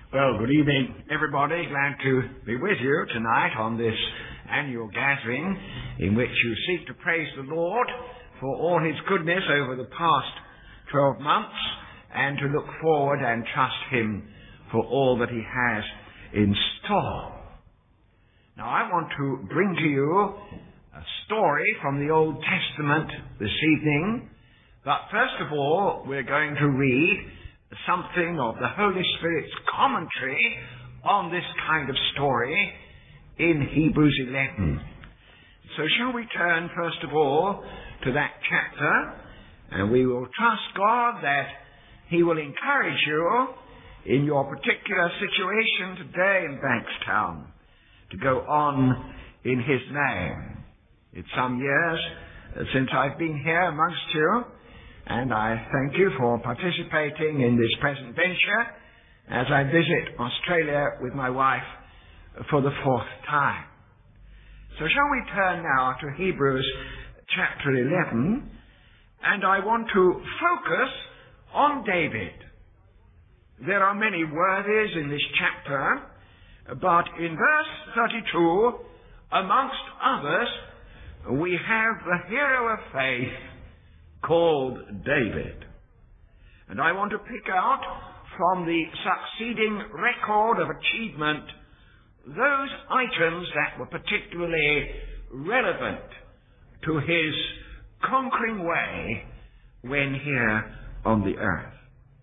Well, good evening, everybody. Glad to be with you tonight on this annual gathering in which you seek to praise the Lord for all his goodness over the past 12 months and to look forward and trust him for all that he has in store. Now, I want to bring to you a story from the Old Testament this evening, but first of all, we're going to read something of the Holy Spirit's commentary on this kind of story in Hebrews 11. So shall we turn first of all to that chapter, and we will trust God that he will encourage you in your particular situation today in Bankstown to go on in his name. It's some years since I've been here amongst you, and I thank you for participating in this present venture as I visit Australia with my wife for the fourth time. So shall we turn now to Hebrews chapter 11, and I want to focus on David. There are many worthies in this chapter, but in verse 32, amongst others, we have the hero of faith called David. And I want to pick out from the succeeding record of achievement those items that were particularly relevant to his conquering way when here on the earth.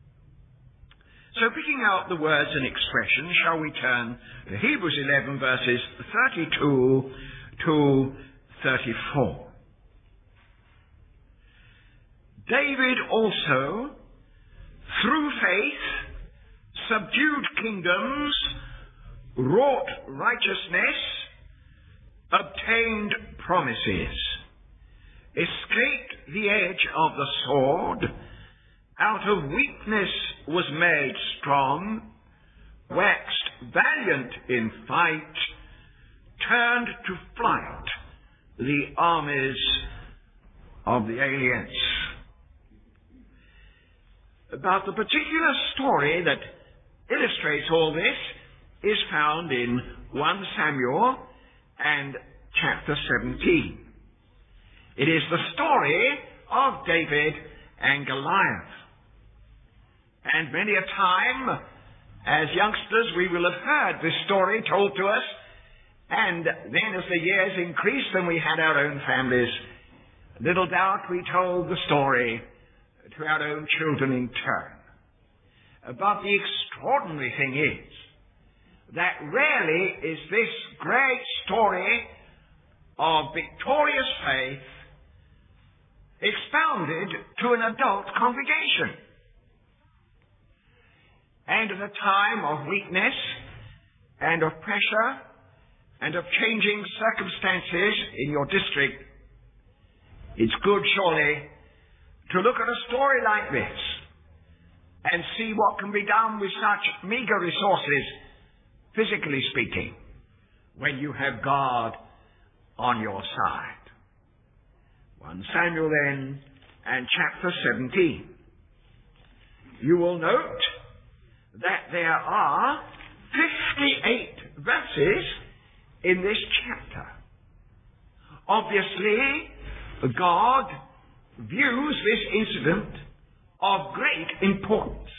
So picking out the words and expressions, shall we turn to Hebrews 11 verses 32 to 34. David also, through faith, subdued kingdoms, wrought righteousness, obtained promises, escaped the edge of the sword, out of weakness was made strong, waxed valiant in fight, turned to flight the armies of the aliens. But the particular story that illustrates all this is found in 1 Samuel and chapter 17. It is the story of David and Goliath. And many a time, as youngsters, we will have heard this story told to us, and then as the years increased and we had our own families, little doubt we told the story to our own children in turn. But the extraordinary thing is that rarely is this great story of victorious faith expounded to an adult congregation. And at a time of weakness and of pressure and of changing circumstances in your district, it's good surely to look at a story like this and see what can be done with such meager resources, physically speaking, when you have God on your side. 1 Samuel then and chapter 17. You will note that there are 58 verses in this chapter. Obviously, God views this incident of great importance.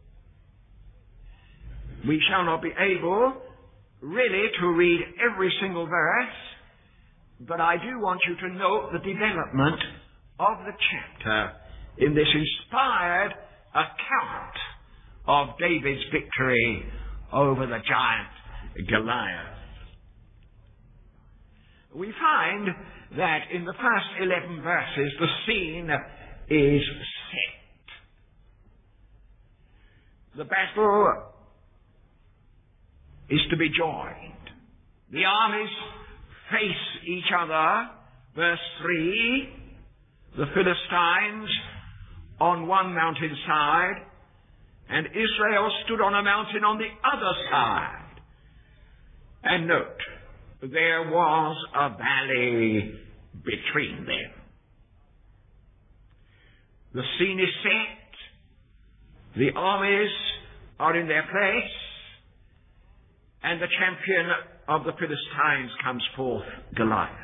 We shall not be able really to read every single verse, but I do want you to note the development of the chapter in this inspired account of David's victory over the giant Goliath. We find that in the first 11 verses the scene is set. The battle is to be joined. The armies face each other. Verse 3, the Philistines on one mountainside, and Israel stood on a mountain on the other side. And note, there was a valley between them. The scene is set. The armies are in their place. and the champion of the Philistines comes forth, Goliath.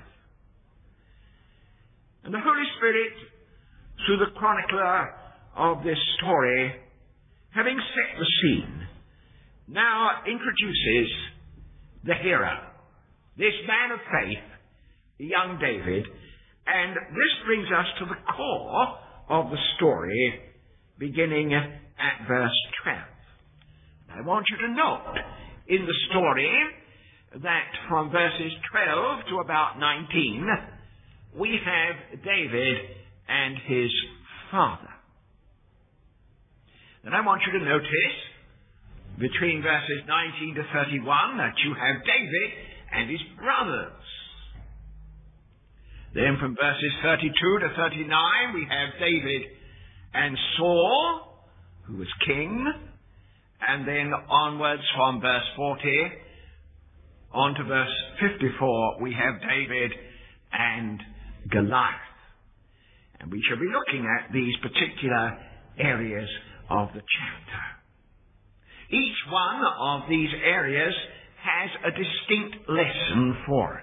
And the Holy Spirit, through the chronicler of this story, having set the scene, now introduces the hero, this man of faith, young David, and this brings us to the core of the story, beginning at verse 12. I want you to note in the story that from verses 12 to about 19, we have David and his father. And I want you to notice between verses 19 to 31 that you have David and his brothers. Then from verses 32 to 39 we have David and Saul, who was king, and then onwards from verse 40 on to verse 54 we have David and Goliath. And we shall be looking at these particular areas of the chapter. Each one of these areas has a distinct lesson for us.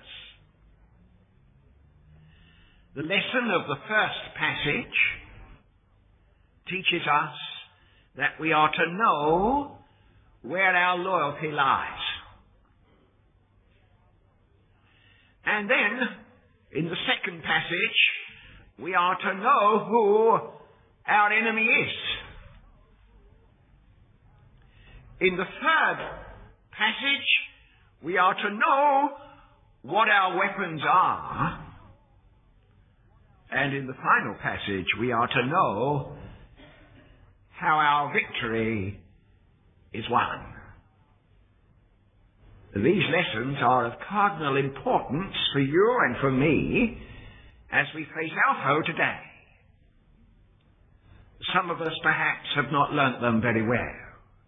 The lesson of the first passage teaches us that we are to know where our loyalty lies. And then, in the second passage, we are to know who our enemy is. In the third passage, we are to know what our weapons are. And in the final passage, we are to know how our victory is won. These lessons are of cardinal importance for you and for me as we face our foe today. Some of us perhaps have not learnt them very well.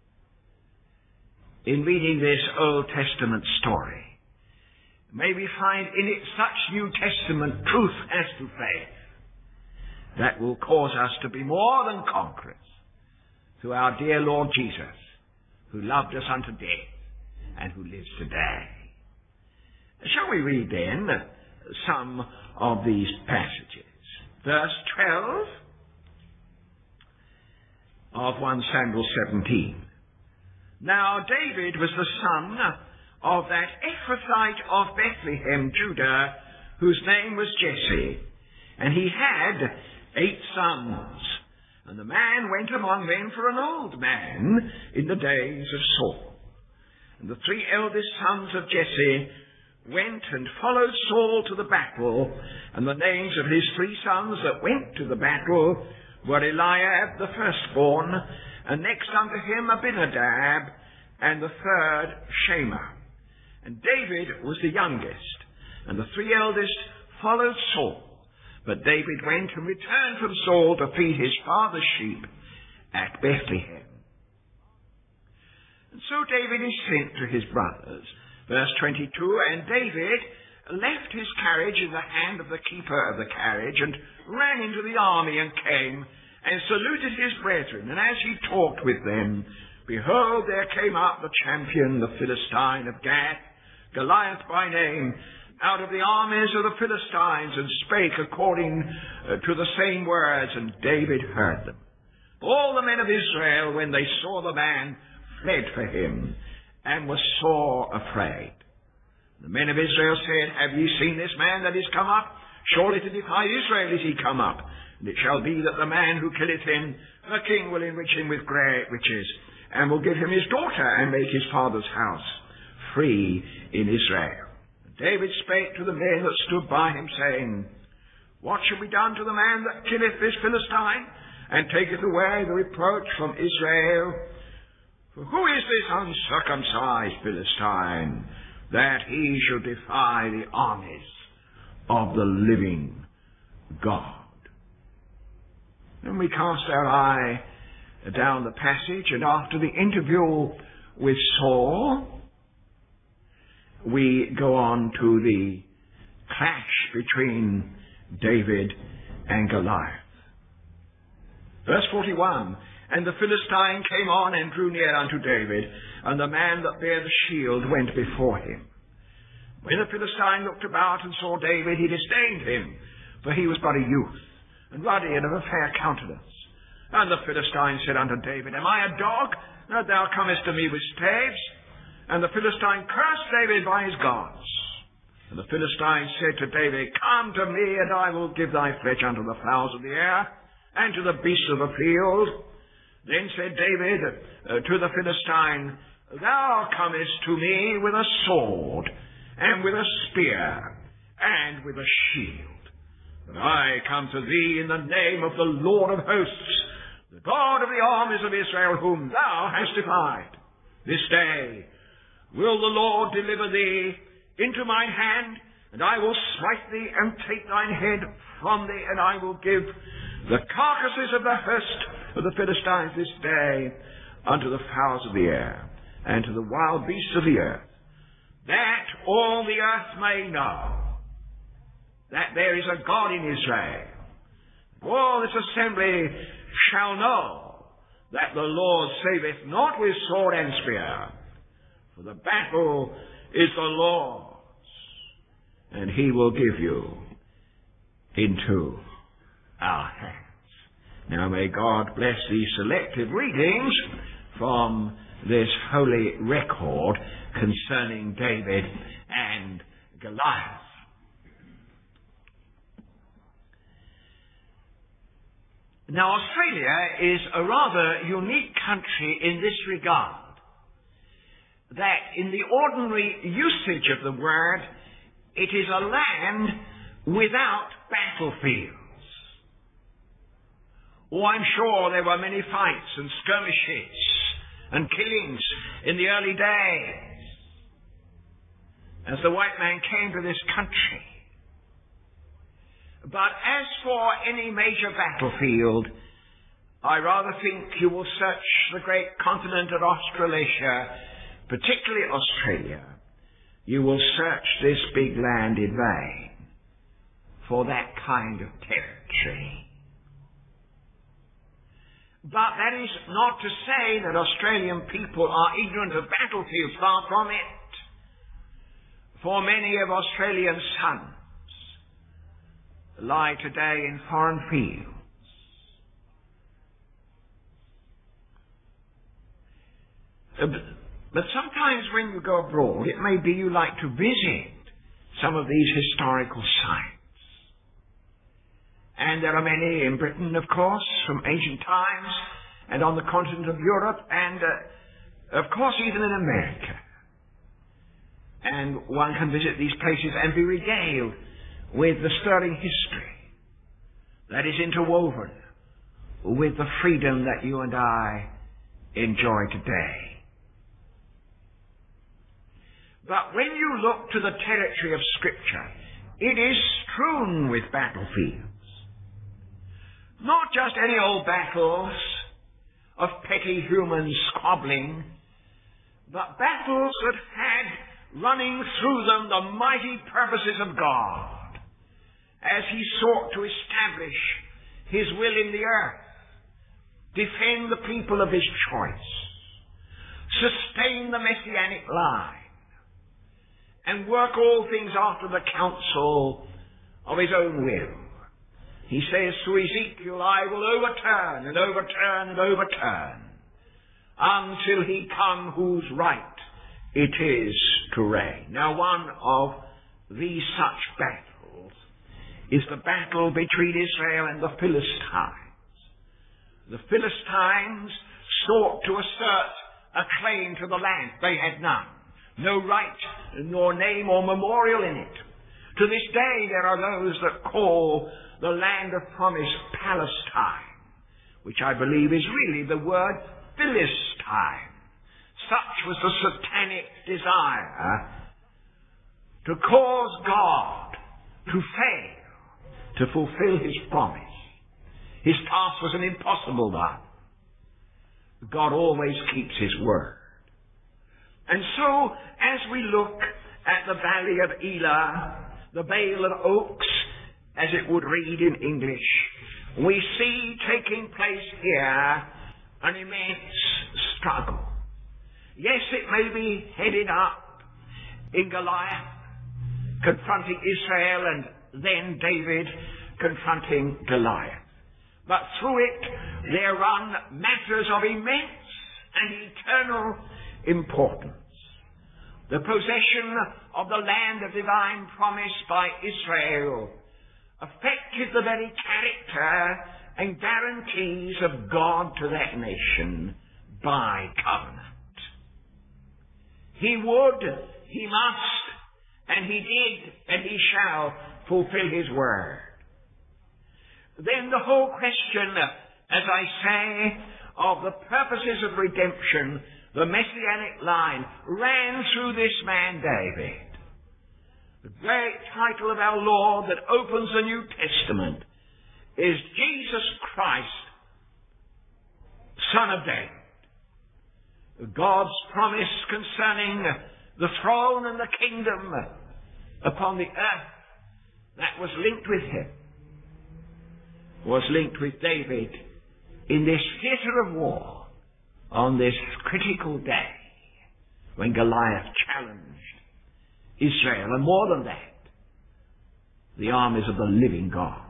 In reading this Old Testament story, may we find in it such New Testament truth as to faith that will cause us to be more than conquerors through our dear Lord Jesus, who loved us unto death and who lives today. Shall we read then some of these passages? Verse 12 of 1 Samuel 17. Now David was the son of that Ephrathite of Bethlehem, Judah, whose name was Jesse, and he had 8 sons. And the man went among them for an old man in the days of Saul. And the 3 eldest sons of Jesse went and followed Saul to the battle, and the names of his 3 sons that went to the battle were Eliab the firstborn, and next unto him Abinadab, and the third Shammah. And David was the youngest, and the 3 eldest followed Saul. But David went and returned from Saul to feed his father's sheep at Bethlehem. And so David is sent to his brothers. Verse 22, and David left his carriage in the hand of the keeper of the carriage, and ran into the army, and came and saluted his brethren. And as he talked with them, behold, there came up the champion, the Philistine of Gath, Goliath by name, out of the armies of the Philistines, and spake according to the same words, and David heard them. All the men of Israel, when they saw the man, fled for him, and were sore afraid. The men of Israel said, have ye seen this man that is come up? Surely to defy Israel is he come up. And it shall be that the man who killeth him, the king will enrich him with great riches, and will give him his daughter, and make his father's house free in Israel. David spake to the men that stood by him, saying, what shall be done to the man that killeth this Philistine, and taketh away the reproach from Israel? For who is this uncircumcised Philistine, that he should defy the armies of the living God? Then we cast our eye down the passage, and after the interview with Saul, we go on to the clash between David and Goliath. Verse 41, And the Philistine came on and drew near unto David, and the man that bare the shield went before him. When the Philistine looked about and saw David, he disdained him, for he was but a youth, and ruddy and of a fair countenance. And the Philistine said unto David, Am I a dog, that thou comest to me with staves? And the Philistine cursed David by his gods. And the Philistine said to David, Come to me, and I will give thy flesh unto the fowls of the air, and to the beasts of the field. Then said David to the Philistine, Thou comest to me with a sword, and with a spear, and with a shield. But I come to thee in the name of the Lord of hosts, the God of the armies of Israel, whom thou hast defied. This day will the Lord deliver thee into mine hand, and I will smite thee and take thine head from thee, and I will give the carcasses of the host of the Philistines this day unto the fowls of the air, and to the wild beasts of the earth, that all the earth may know that there is a God in Israel. All this assembly shall know that the Lord saveth not with sword and spear, for the battle is the Lord's, and he will give you into our hands. Now may God bless these selected readings from this holy record concerning David and Goliath. Now Australia is a rather unique country in this regard, that in the ordinary usage of the word, it is a land without battlefields. Oh, I'm sure there were many fights and skirmishes and killings in the early days as the white man came to this country. But as for any major battlefield, I rather think you will search the great continent of Australasia, particularly Australia. You will search this big land in vain for that kind of territory. But that is not to say that Australian people are ignorant of battlefields, far from it. For many of Australian sons lie today in foreign fields. But sometimes when you go abroad, it may be you like to visit some of these historical sites. And there are many in Britain, of course, from ancient times, and on the continent of Europe, and of course even in America. And one can visit these places and be regaled with the stirring history that is interwoven with the freedom that you and I enjoy today. But when you look to the territory of Scripture, it is strewn with battlefields. Not just any old battles of petty human squabbling, but battles that had running through them the mighty purposes of God as he sought to establish his will in the earth, defend the people of his choice, sustain the messianic line, and work all things after the counsel of his own will. He says to Ezekiel, I will overturn and overturn and overturn until he come whose right it is to reign. Now one of these such battles is the battle between Israel and the Philistines. The Philistines sought to assert a claim to the land. They had none. No right, nor name or memorial in it. To this day there are those that call the land of promise Palestine, which I believe is really the word Philistine. Such was the satanic desire to cause God to fail to fulfill his promise. His task was an impossible one. God always keeps his word. And so, as we look at the valley of Elah, the Vale of Oaks, as it would read in English, we see taking place here an immense struggle. Yes, it may be headed up in Goliath confronting Israel and then David confronting Goliath. But through it there run matters of immense and eternal importance. The possession of the land of divine promise by Israel affected the very character and guarantees of God to that nation by covenant. He would, he must, and he did, and he shall fulfill his word. Then the whole question, as I say, of the purposes of redemption, the messianic line, ran through this man David. The great title of our Lord that opens the New Testament is Jesus Christ, Son of David. God's promise concerning the throne and the kingdom upon the earth that was linked with him was linked with David in this theatre of war on this critical day when Goliath challenged Israel, and more than that, the armies of the living God.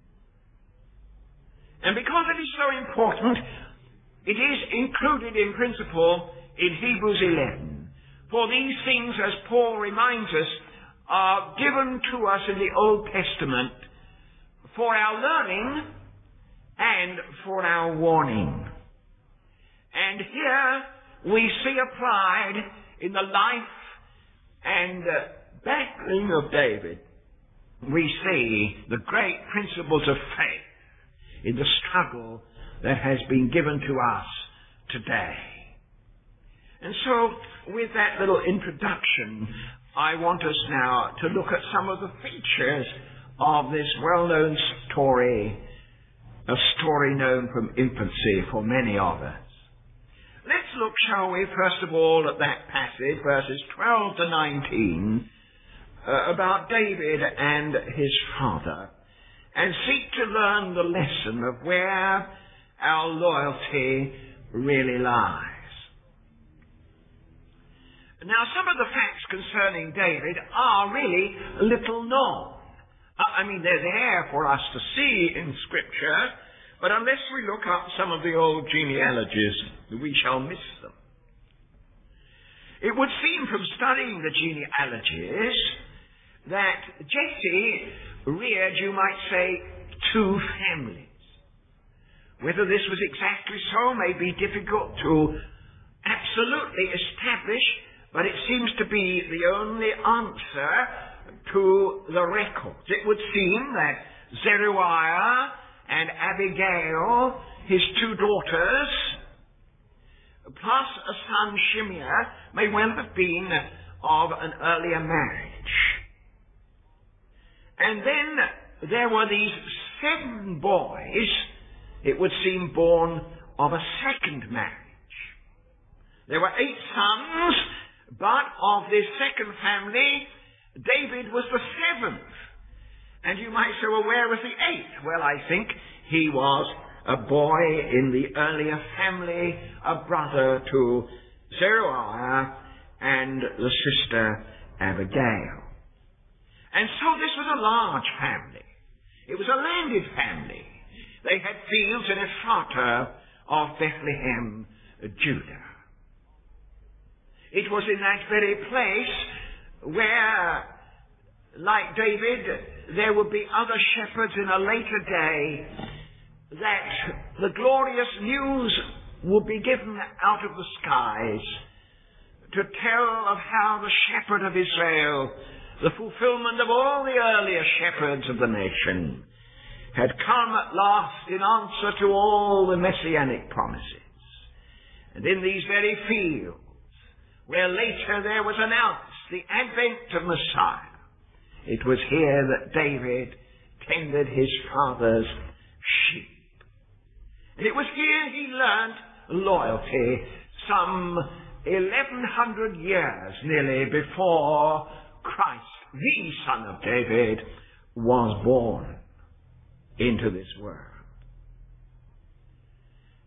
And because it is so important, it is included in principle in Hebrews 11. For these things, as Paul reminds us, are given to us in the Old Testament for our learning and for our warning. And here we see applied in the life and battling of David, we see the great principles of faith in the struggle that has been given to us today. And so, with that little introduction, I want us now to look at some of the features of this well-known story, a story known from infancy for many of us. Let's look, shall we, first of all at that passage, verses 12 to 19, about David and his father, and seek to learn the lesson of where our loyalty really lies. Now, some of the facts concerning David are really little known. They're there for us to see in Scripture, but unless we look up some of the old genealogies, we shall miss them. It would seem from studying the genealogies that Jesse reared, you might say, two families. Whether this was exactly so may be difficult to absolutely establish, but it seems to be the only answer to the records. It would seem that Zeruiah and Abigail, his two daughters, plus a son Shimea, may well have been of an earlier marriage. And then there were these 7 boys, it would seem, born of a second marriage. There were 8 sons, but of this second family, David was the 7th. And you might say, well, where was the 8th? Well, I think he was a boy in the earlier family, a brother to Zeruiah and the sister Abigail. And so this was a large family. It was a landed family. They had fields in Ephratah of Bethlehem, Judah. It was in that very place where, like David, there would be other shepherds in a later day, that the glorious news would be given out of the skies to tell of how the shepherd of Israel, the fulfillment of all the earlier shepherds of the nation, had come at last in answer to all the messianic promises. And in these very fields, where later there was announced the advent of Messiah, it was here that David tended his father's sheep. And it was here he learnt loyalty some 1,100 years nearly before Christ, the Son of David, was born into this world.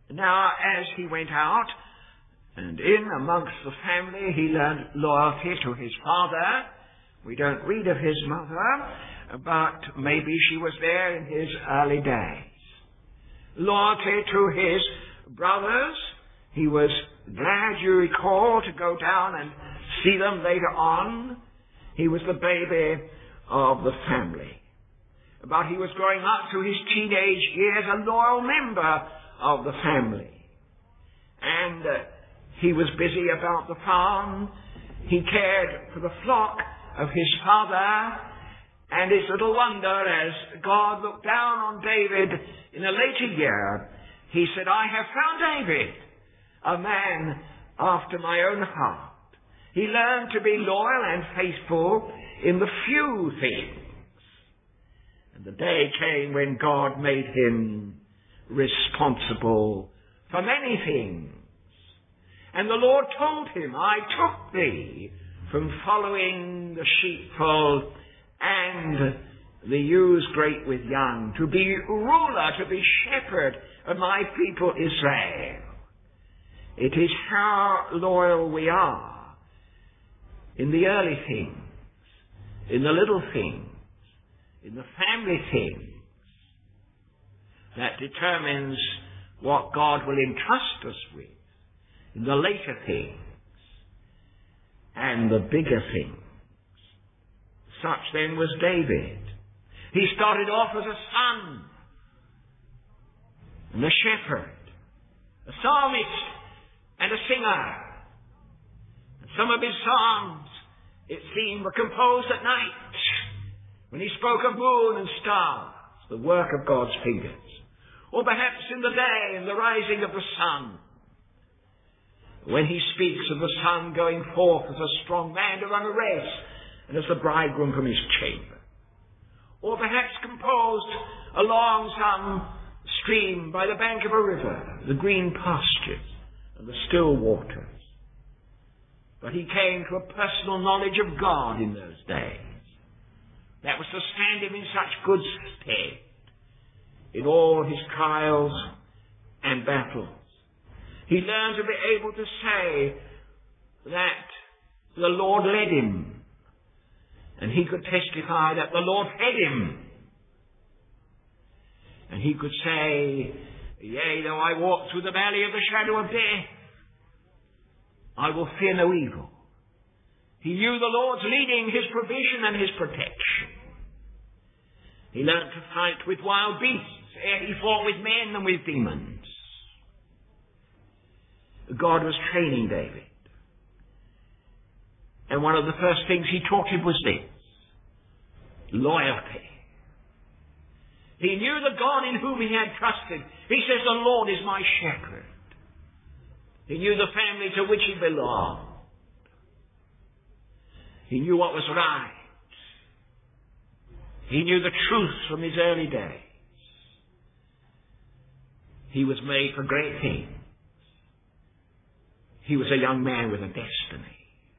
Now, as he went out, and in amongst the family, he learned loyalty to his father. We don't read of his mother, but maybe she was there in his early days. Loyalty to his brothers. He was glad, you recall, to go down and see them later on. He was the baby of the family. But he was growing up through his teenage years a loyal member of the family. And he was busy about the farm. He cared for the flock of his father. And it's little wonder, as God looked down on David in a later year, he said, I have found David, a man after my own heart. He learned to be loyal and faithful in the few things. And the day came when God made him responsible for many things. And the Lord told him, I took thee from following the sheepfold and the ewes great with young, to be ruler, to be shepherd of my people Israel. It is how loyal we are in the early things, in the little things, in the family things, that determines what God will entrust us with in the later things and the bigger things. Such then was David. He started off as a son and a shepherd, a psalmist and a singer. And some of his psalms, it seemed, were composed at night when he spoke of moon and stars, the work of God's fingers. Or perhaps in the day and the rising of the sun, when he speaks of the sun going forth as a strong man to run a race, and as the bridegroom from his chamber. Or perhaps composed along some stream by the bank of a river, the green pastures and the still waters. But he came to a personal knowledge of God in those days. That was to stand him in such good stead in all his trials and battles. He learned to be able to say that the Lord led him. And he could testify that the Lord fed him. And he could say, yea, though I walk through the valley of the shadow of death, I will fear no evil. He knew the Lord's leading, his provision and his protection. He learned to fight with wild beasts ere he fought with men and with demons. God was training David. And one of the first things he taught him was this: loyalty. He knew the God in whom he had trusted. He says, the Lord is my shepherd. He knew the family to which he belonged. He knew what was right. He knew the truth from his early days. He was made for great things. He was a young man with a destiny.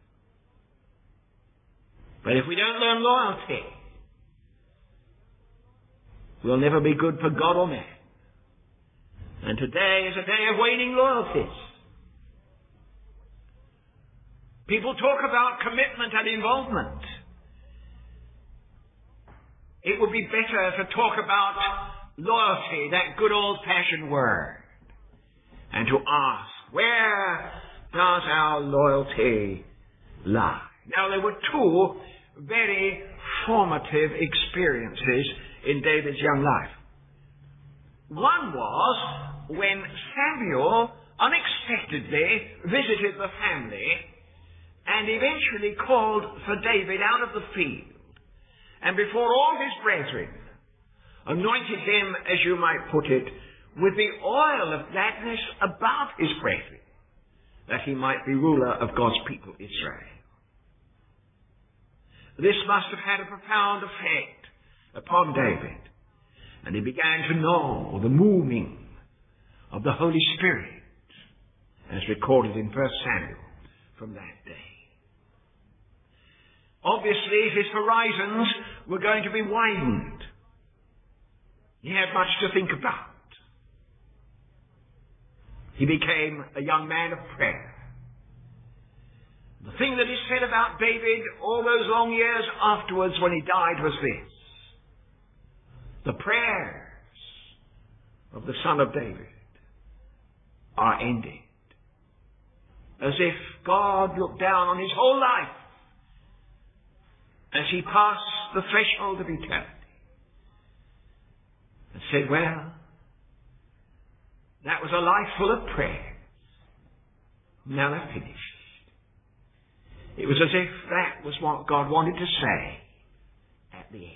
But if we don't learn loyalty, we'll never be good for God or man. And today is a day of waning loyalties. People talk about commitment and involvement. It would be better to talk about loyalty, that good old-fashioned word, and to ask, where does our loyalty lie? Now, there were two very formative experiences in David's young life. One was when Samuel unexpectedly visited the family and eventually called for David out of the field, and before all his brethren anointed him, as you might put it, with the oil of gladness above his brethren, that he might be ruler of God's people Israel. This must have had a profound effect upon David, and he began to know the moving of the Holy Spirit, as recorded in 1 Samuel from that day. Obviously, his horizons were going to be widened. He had much to think about. he became a young man of prayer. The thing that is said about David all those long years afterwards when he died was this: the prayers of the Son of David are ended. As if God looked down on his whole life as he passed the threshold of eternity and said, well, that was a life full of prayer. Now they're finished. It was as if that was what God wanted to say at the end.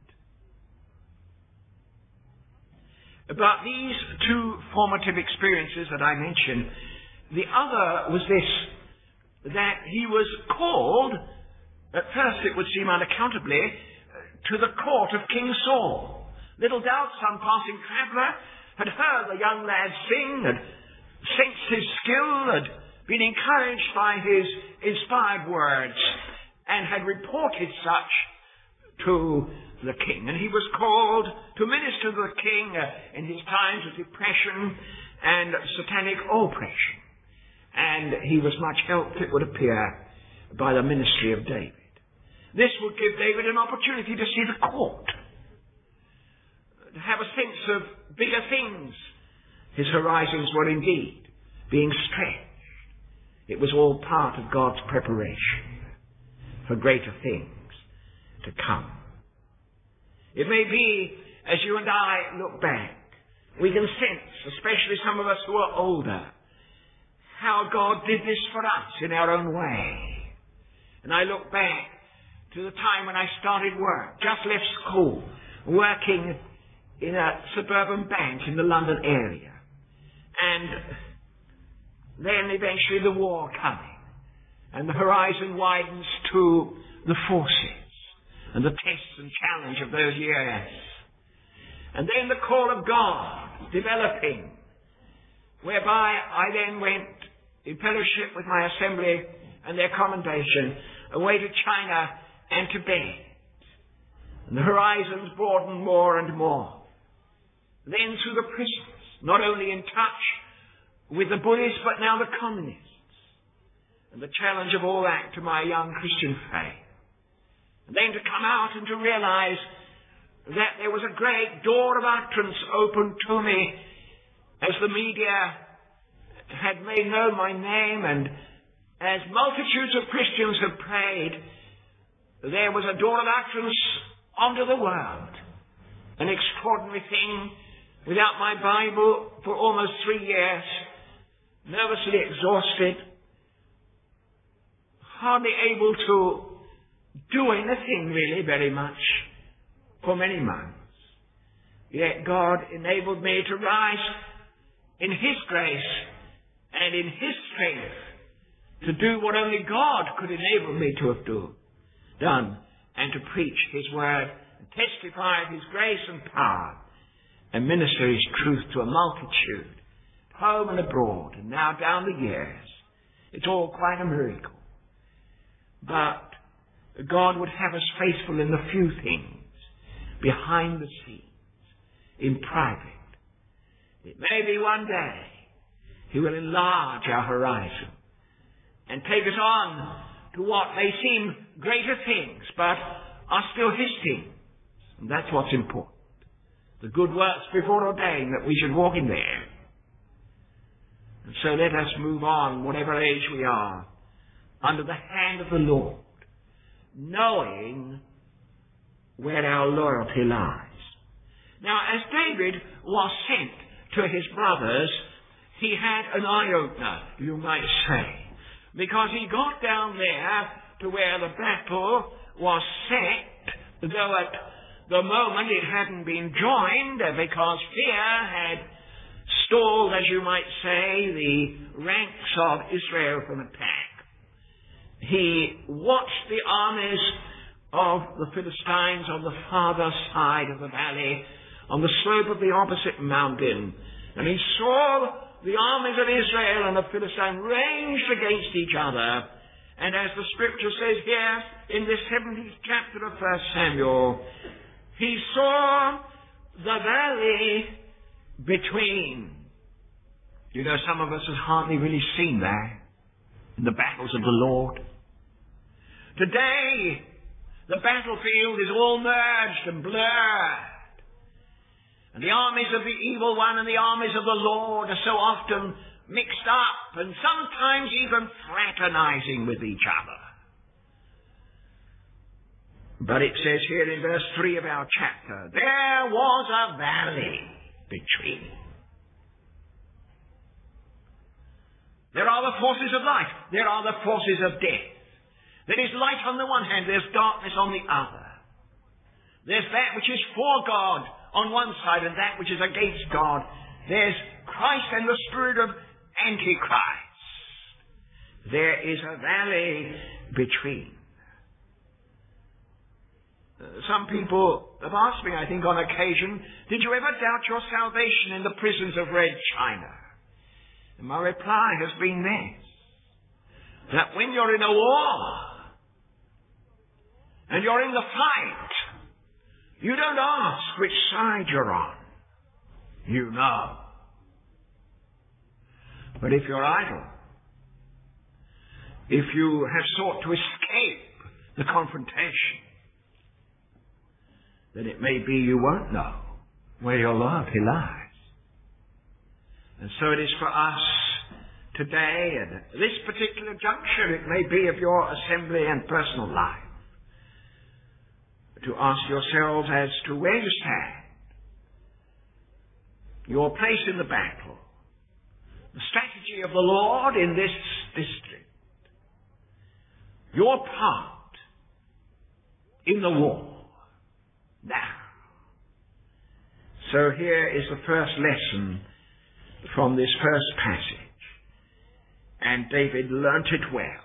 But these two formative experiences that I mentioned, the other was this, that he was called, at first it would seem unaccountably, to the court of King Saul. Little doubt some passing traveller had heard the young lad sing, had sensed his skill, had been encouraged by his inspired words, and had reported such to the king. And he was called to minister to the king in his times of depression and satanic oppression. And he was much helped, it would appear, by the ministry of David. This would give David an opportunity to see the court, to have a sense of bigger things. His horizons were indeed being stretched. It was all part of God's preparation for greater things to come. It may be, as you and I look back, we can sense, especially some of us who are older, how God did this for us in our own way. And I look back to the time when I started work, just left school, working in a suburban bank in the London area. And then eventually the war coming, and the horizon widens to the forces and the tests and challenge of those years. And then the call of God developing, whereby I then went in fellowship with my assembly and their commendation away to China and Tibet. And the horizons broadened more and more. Then through the prisons, not only in touch with the Buddhists, but now the communists. And the challenge of all that to my young Christian faith. And then to come out and to realize that there was a great door of utterance open to me as the media had made known my name, and as multitudes of Christians have prayed, there was a door of utterance onto the world. An extraordinary thing. Without my Bible for almost 3 years, nervously exhausted, hardly able to do anything really very much for many months. Yet God enabled me to rise in His grace and in His strength to do what only God could enable me to have done, and to preach His word and testify of His grace and power and minister His truth to a multitude, home and abroad, and now down the years. It's all quite a miracle. But God would have us faithful in the few things, behind the scenes, in private. It may be one day He will enlarge our horizon and take us on to what may seem greater things, but are still His things. And that's what's important. The good works before ordained, that we should walk in there. And so let us move on, whatever age we are, under the hand of the Lord, knowing where our loyalty lies. Now, as David was sent to his brothers, he had an eye-opener, you might say, because he got down there to where the battle was set, though at the moment it hadn't been joined, because fear had stalled, as you might say, the ranks of Israel from attack. He watched the armies of the Philistines on the farther side of the valley, on the slope of the opposite mountain, and he saw the armies of Israel and the Philistines ranged against each other. And as the scripture says here in this 17th chapter of 1 Samuel, he saw the valley between. You know, some of us have hardly really seen that in the battles of the Lord. Today, the battlefield is all merged and blurred. And the armies of the evil one and the armies of the Lord are so often mixed up and sometimes even fraternizing with each other. But it says here in verse 3 of our chapter, there was a valley between. There are the forces of life. There are the forces of death. There is light on the one hand. There's darkness on the other. There's that which is for God on one side and that which is against God. There's Christ and the spirit of Antichrist. There is a valley between. Some people have asked me, I think on occasion, did you ever doubt your salvation in the prisons of Red China? And my reply has been this, that when you're in a war and you're in the fight, you don't ask which side you're on. You know. But if you're idle, if you have sought to escape the confrontation, then it may be you won't know where your loyalty lies. And so it is for us today, and at this particular juncture, it may be of your assembly and personal life, to ask yourselves as to where you stand, your place in the battle, the strategy of the Lord in this district, your part in the war. Now, so here is the first lesson from this first passage. And David learnt it well.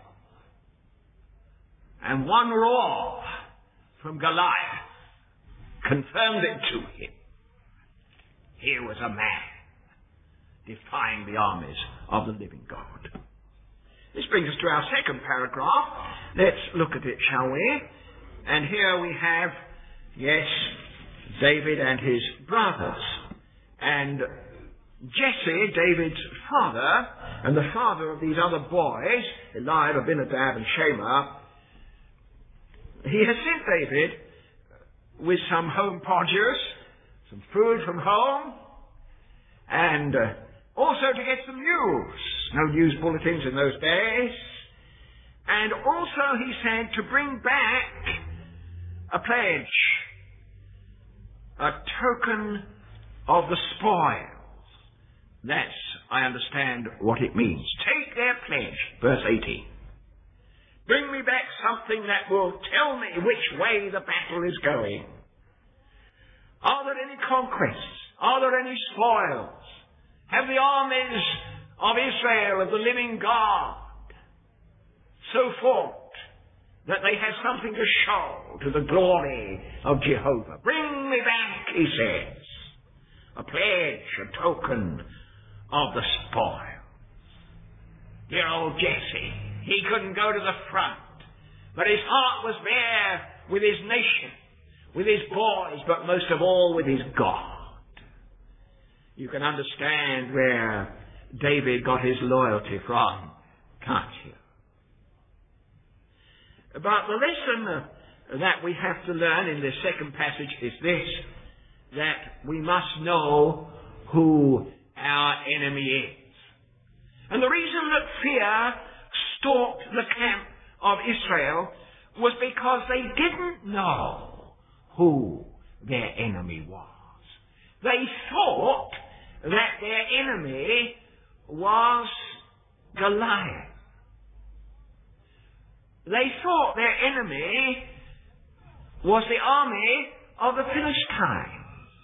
And one roar from Goliath confirmed it to him. Here was a man defying the armies of the living God. This brings us to our second paragraph. Let's look at it, shall we? And here we have, yes, David and his brothers. And Jesse, David's father, and the father of these other boys, Eliab, Abinadab, and Shammah, he has sent David with some home produce, some food from home, and also to get some news. No news bulletins in those days. And also he said to bring back a pledge, a token of the spoils. That's, I understand, what it means. Take their pledge, verse 18. Bring me back something that will tell me which way the battle is going. Are there any conquests? Are there any spoils? Have the armies of Israel, of the living God, so fought that they have something to show to the glory of Jehovah? Bring me back, he says, a pledge, a token of the spoil. Dear old Jesse, he couldn't go to the front, but his heart was there with his nation, with his boys, but most of all with his God. You can understand where David got his loyalty from, can't you? But the lesson that we have to learn in this second passage is this, that we must know who our enemy is. And the reason that fear stalked the camp of Israel was because they didn't know who their enemy was. They thought that their enemy was Goliath. They thought their enemy was the army of the Philistines.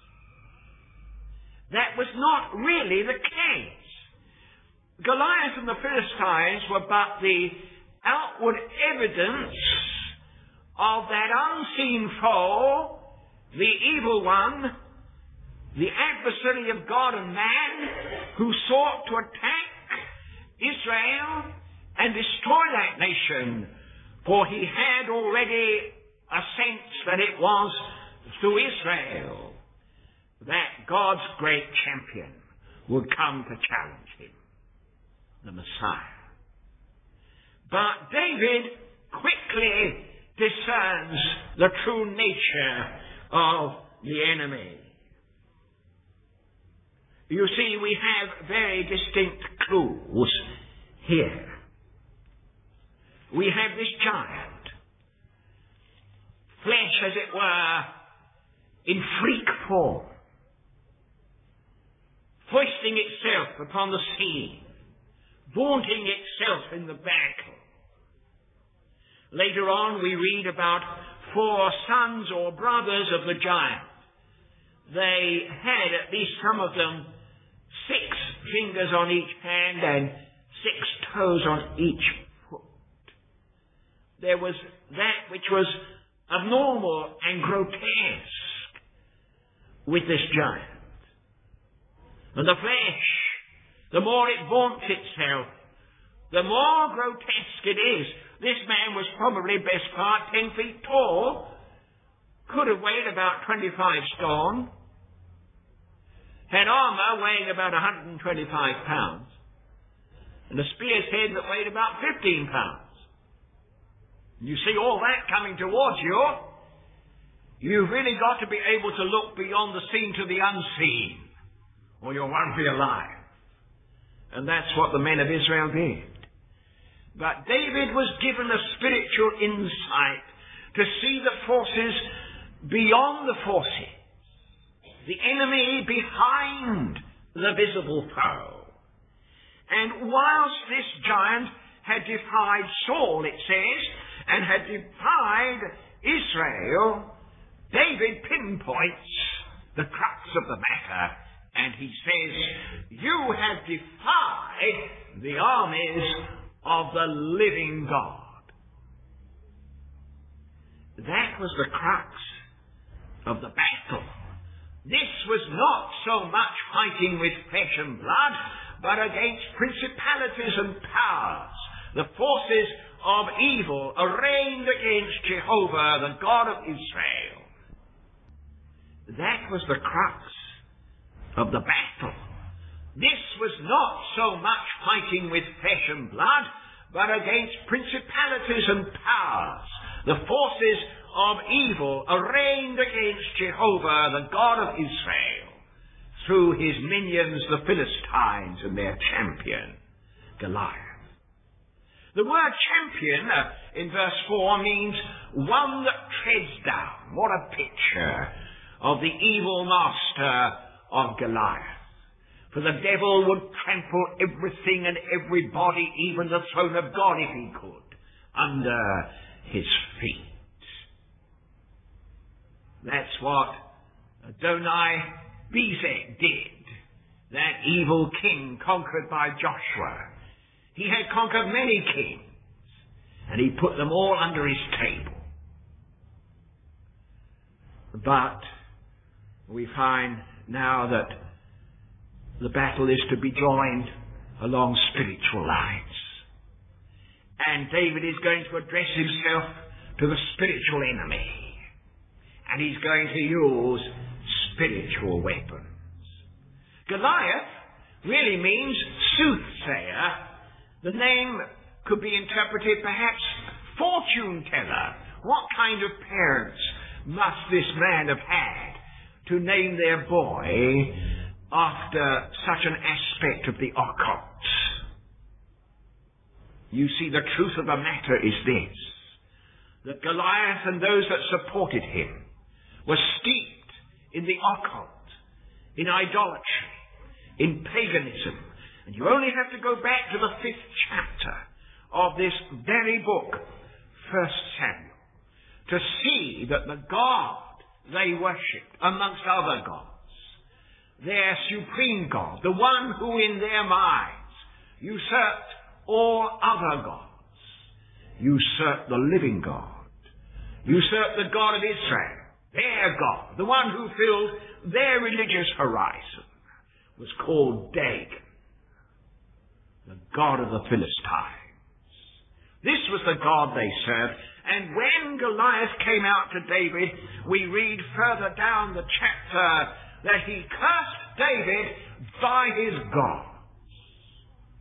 That was not really the case. Goliath and the Philistines were but the outward evidence of that unseen foe, the evil one, the adversary of God and man, who sought to attack Israel and destroy that nation, for he had already a sense that it was through Israel that God's great champion would come to challenge him. the Messiah. But David quickly discerns the true nature of the enemy. You see, we have very distinct clues here. We have this giant, flesh as it were, in freak form, foisting itself upon the scene, vaunting itself in the battle. Later on we read about 4 sons or brothers of the giant. They had, at least some of them, 6 fingers on each hand and 6 toes on each foot. There was that which was abnormal and grotesque with this giant. And the flesh, the more it vaunts itself, the more grotesque it is. This man was probably best part 10 feet tall, could have weighed about 25 stone, had armour weighing about 125 pounds, and a spear's head that weighed about 15 pounds. You see all that coming towards you, you've really got to be able to look beyond the seen to the unseen, or you won't be alive. And that's what the men of Israel did. But David was given a spiritual insight to see the forces beyond the forces, the enemy behind the visible foe. And whilst this giant had defied Saul, it says, and had defied Israel, David pinpoints the crux of the matter, and he says, you have defied the armies of the living God. That was the crux of the battle. This was not so much fighting with flesh and blood, but against principalities and powers, the forces of evil arraigned against Jehovah, the God of Israel. That was the crux of the battle. This was not so much fighting with flesh and blood, but against principalities and powers, the forces of evil arraigned against Jehovah, the God of Israel, through his minions, the Philistines, and their champion, Goliath. The word champion in verse 4 means one that treads down. What a picture of the evil master of Goliath. For the devil would trample everything and everybody, even the throne of God if he could, under his feet. That's what Adoni-Bezek did, that evil king conquered by Joshua. He had conquered many kings, and he put them all under his table. But we find now that the battle is to be joined along spiritual lines. And David is going to address himself to the spiritual enemy. And he's going to use spiritual weapons. Goliath really means soothsayer. The name could be interpreted perhaps fortune teller. What kind of parents must this man have had to name their boy after such an aspect of the occult? You see, the truth of the matter is this, that Goliath and those that supported him were steeped in the occult, in idolatry, in paganism. And you only have to go back to the 5th chapter of this very book, 1 Samuel, to see that the God they worshipped, amongst other gods, their supreme God, the one who in their minds usurped all other gods, usurped the living God, usurped the God of Israel, their God, the one who filled their religious horizon, was called Dagon, the God of the Philistines. This was the God they served. And when Goliath came out to David, we read further down the chapter that he cursed David by his gods.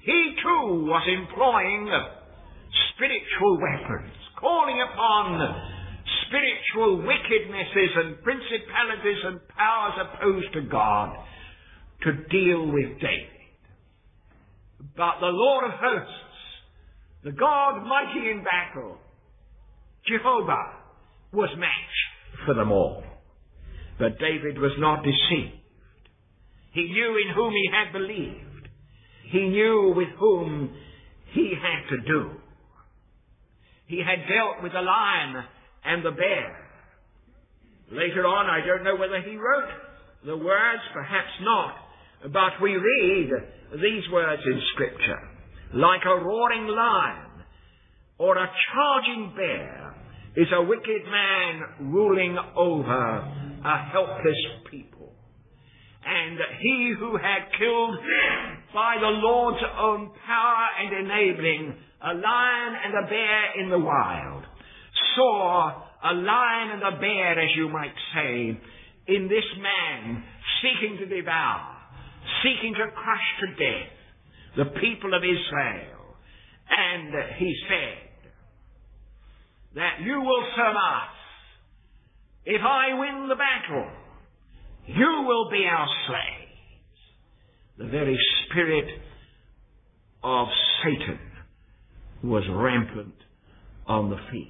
He too was employing spiritual weapons, calling upon spiritual wickednesses and principalities and powers opposed to God to deal with David. But the Lord of hosts, the God mighty in battle, Jehovah, was match for them all. But David was not deceived. He knew in whom he had believed. He knew with whom he had to do. He had dealt with the lion and the bear. Later on, I don't know whether he wrote the words, perhaps not, but we read these words in Scripture. Like a roaring lion or a charging bear is a wicked man ruling over a helpless people. And he who had killed by the Lord's own power and enabling a lion and a bear in the wild saw a lion and a bear, as you might say, in this man seeking to devour, seeking to crush to death the people of Israel. And he said that you will serve us. If I win the battle, you will be our slaves. The very spirit of Satan was rampant on the field.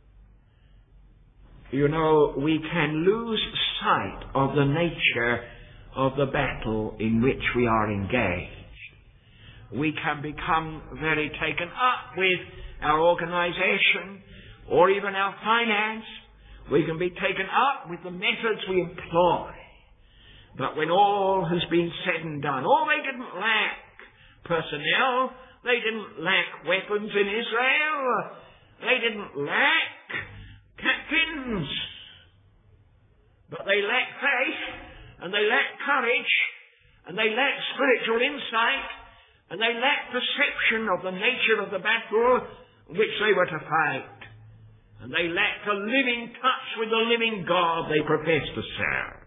You know, we can lose sight of the nature of the battle in which we are engaged. We can become very taken up with our organization or even our finance. We can be taken up with the methods we employ. But when all has been said and done, they didn't lack personnel. They didn't lack weapons in Israel. They didn't lack captains. But they lacked faith, and they lacked courage, and they lacked spiritual insight, and they lacked perception of the nature of the battle which they were to fight. And they lacked a living touch with the living God they professed to serve.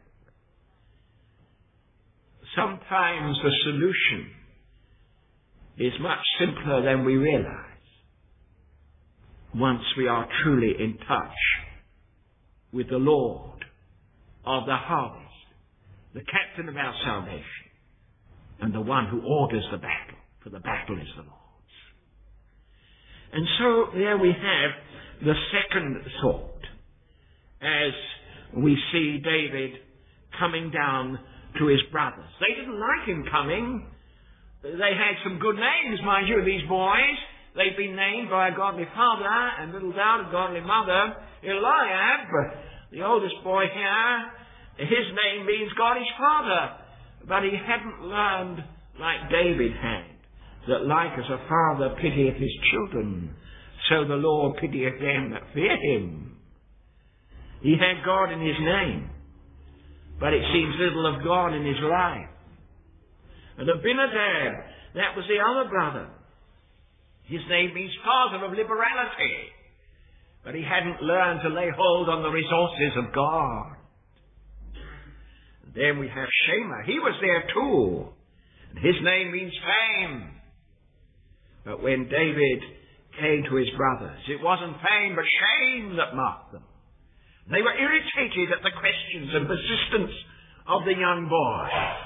Sometimes the solution is much simpler than we realize once we are truly in touch with the Lord of the harvest, the captain of our salvation, and the one who orders the battle, for the battle is the Lord's. And so there we have the second thought as we see David coming down to his brothers. They didn't like him coming. They had some good names, mind you, these boys. They'd been named by a godly father and little doubt a godly mother. Eliab, the oldest boy here, his name means God is Father. But he hadn't learned, like David had, that like as a father pitieth his children, so the Lord pitieth them that fear him. He had God in his name, but it seems little of God in his life. And Abinadab, that was the other brother. His name means father of liberality, but he hadn't learned to lay hold on the resources of God. And then we have Shema. He was there too, and his name means fame. But when David came to his brothers, it wasn't fame but shame that marked them. They were irritated at the questions and persistence of the young boy.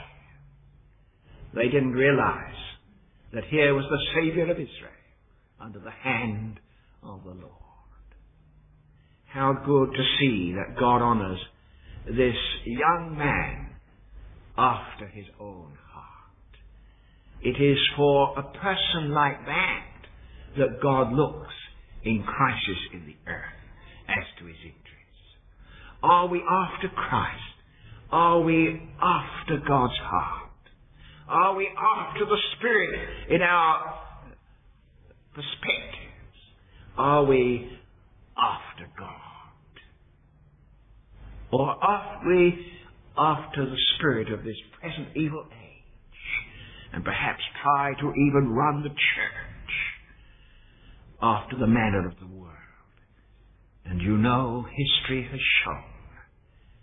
They didn't realize that here was the Savior of Israel under the hand of the Lord. How good to see that God honors this young man after his own heart. It is for a person like that God looks in crisis in the earth as to his interests. Are we after Christ? Are we after God's heart? Are we after the Spirit in our perspectives? Are we after God? Or are we after the spirit of this present evil age and perhaps try to even run the church after the manner of the world? And you know, history has shown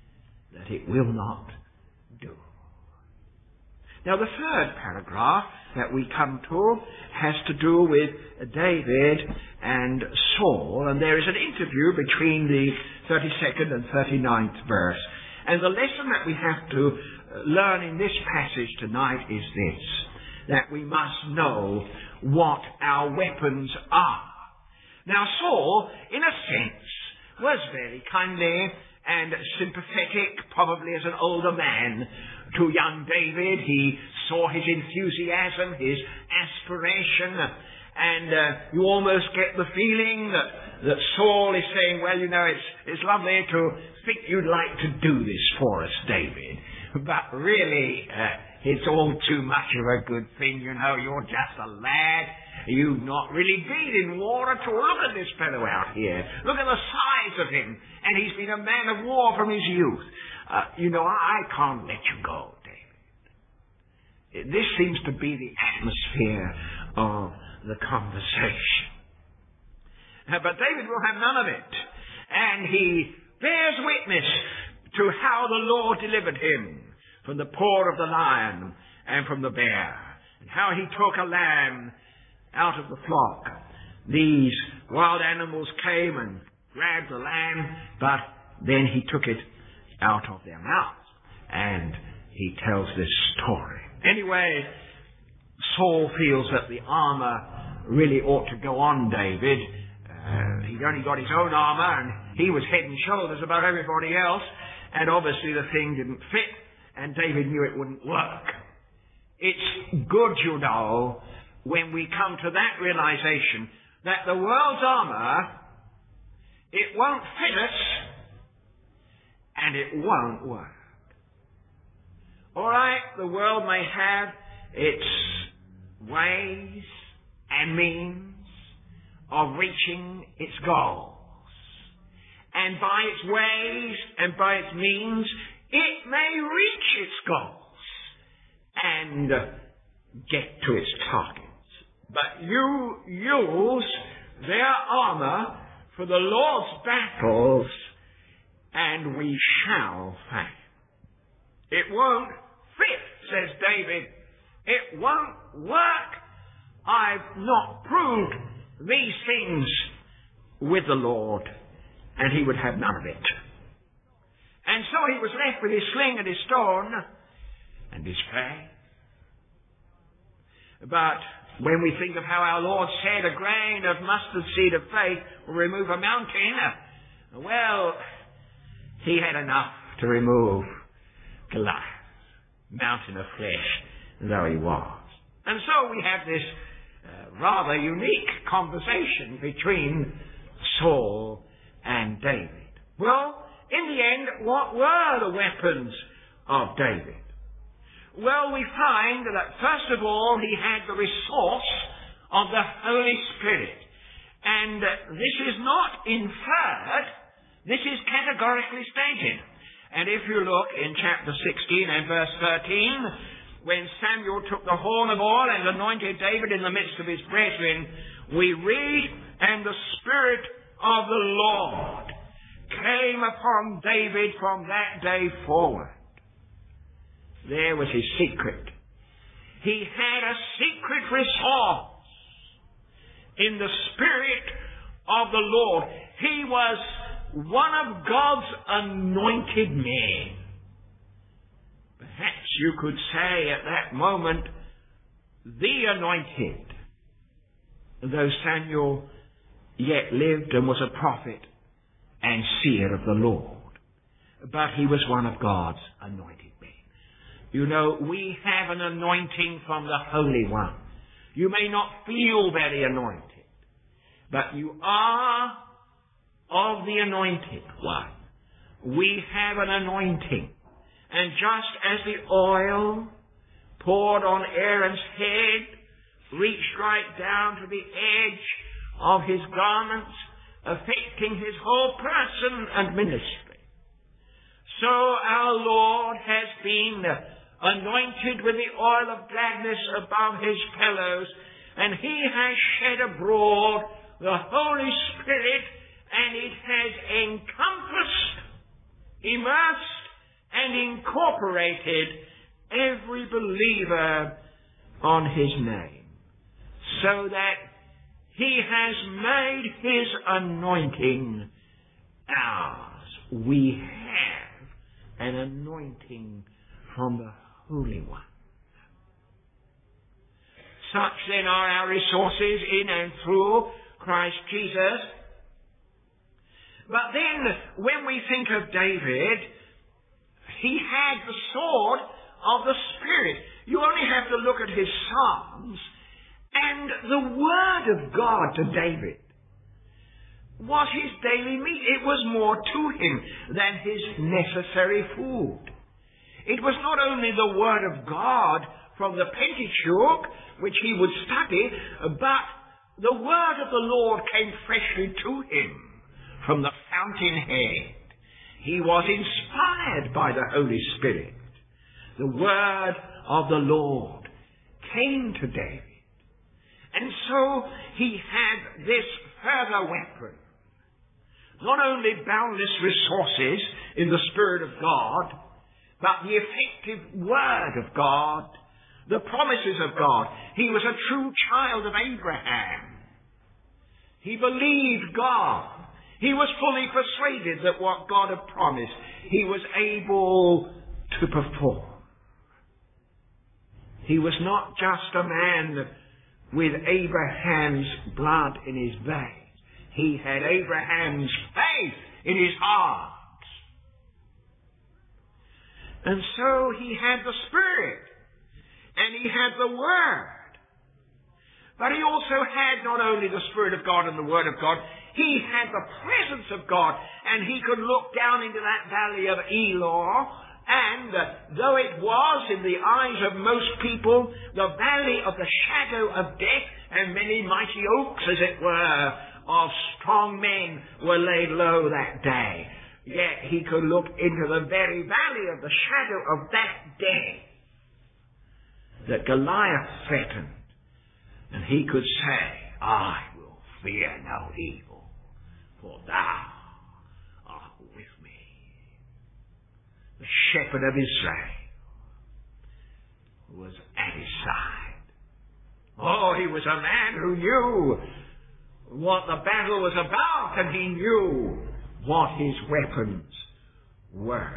that it will not do. Now the third paragraph that we come to has to do with David and Saul, and there is an interview between the 32nd and 39th verse. And the lesson that we have to learn in this passage tonight is this, that we must know what our weapons are. Now Saul, in a sense, was very kindly and sympathetic, probably as an older man, to young David. He saw his enthusiasm, his aspiration, and you almost get the feeling that Saul is saying, well, you know, it's lovely to think you'd like to do this for us, David, but really it's all too much of a good thing. You know, you're just a lad. You've not really been in war at all. Look at this fellow out here. Look at the size of him. And he's been a man of war from his youth. You know, I can't let you go, David. This seems to be the atmosphere of the conversation. But David will have none of it. And he bears witness to how the Lord delivered him from the paw of the lion and from the bear, and how he took a lamb out of the flock. These wild animals came and grabbed the lamb, but then he took it out of their mouths, and he tells this story. Anyway, Saul feels that the armor really ought to go on David. He'd only got his own armor, and he was head and shoulders above everybody else, and obviously the thing didn't fit, and David knew it wouldn't work. It's good, you know, when we come to that realization that the world's armor, it won't fit us, and it won't work. All right, the world may have its ways and means of reaching its goals. And by its ways and by its means, it may reach its goals and get to its targets. But you use their armor for the Lord's battles, and we shall fail. It won't fit, says David. It won't work. I've not proved these things with the Lord, and he would have none of it. And so he was left with his sling and his stone and his faith. But when we think of how our Lord said a grain of mustard seed of faith will remove a mountain, well, he had enough to remove Goliath, mountain of flesh, though he was. And so we have this rather unique conversation between Saul and David. Well, in the end, what were the weapons of David? Well, we find that first of all, he had the resource of the Holy Spirit. And this is not inferred, this is categorically stated. And if you look in chapter 16 and verse 13, when Samuel took the horn of oil and anointed David in the midst of his brethren, we read, and the Spirit of the Lord came upon David from that day forward. There was his secret. He had a secret resource in the Spirit of the Lord. He was one of God's anointed men. Perhaps you could say at that moment, the anointed, though Samuel yet lived and was a prophet and seer of the Lord. But he was one of God's anointed men. You know, we have an anointing from the Holy One. You may not feel very anointed, but you are of the anointed one. We have an anointing. And just as the oil poured on Aaron's head reached right down to the edge of his garments, affecting his whole person and ministry, so our Lord has been anointed with the oil of gladness above his pillows, and he has shed abroad the Holy Spirit, and it has encompassed, immersed, and incorporated every believer on his name, so that he has made his anointing ours. We have an anointing from the Holy One. Such then are our resources in and through Christ Jesus. But then, when we think of David, he had the sword of the Spirit. You only have to look at his Psalms, and the Word of God to David was his daily meat. It was more to him than his necessary food. It was not only the Word of God from the Pentateuch, which he would study, but the Word of the Lord came freshly to him from the fountainhead. He was inspired by the Holy Spirit. The Word of the Lord came to David. And so he had this further weapon. Not only boundless resources in the Spirit of God, but the effective Word of God, the promises of God. He was a true child of Abraham. He believed God. He was fully persuaded that what God had promised, he was able to perform. He was not just a man with Abraham's blood in his veins. He had Abraham's faith in his heart. And so he had the Spirit, and he had the Word. But he also had not only the Spirit of God and the Word of God, he had the presence of God, and he could look down into that valley of Elah, and though it was, in the eyes of most people, the valley of the shadow of death, and many mighty oaks, as it were, of strong men were laid low that day, yet he could look into the very valley of the shadow of that death that Goliath threatened, and he could say, I will fear no evil, for thou art with me. The shepherd of Israel was at his side. Oh, he was a man who knew what the battle was about, and he knew what his weapons were.